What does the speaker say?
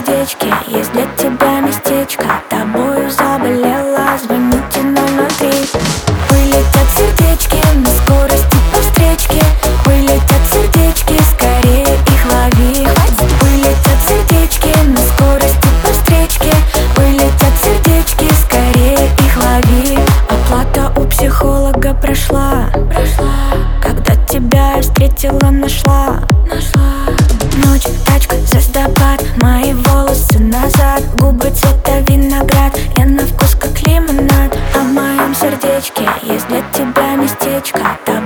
сердечке есть для тебя местечко. Тобою заболела, звоните 003. Вылетят сердечки на скорости по встречке. Вылетят сердечки, скорее их лови. Вылетят сердечки на скорости по встречке. Вылетят сердечки, скорее их лови. Оплата у психолога прошла, когда тебя я встретила, нашла. Ночь, тачка, звездопад, мои волосы назад, губы цвета виноград, я на вкус как лимонад. А в моем сердечке есть для тебя местечко.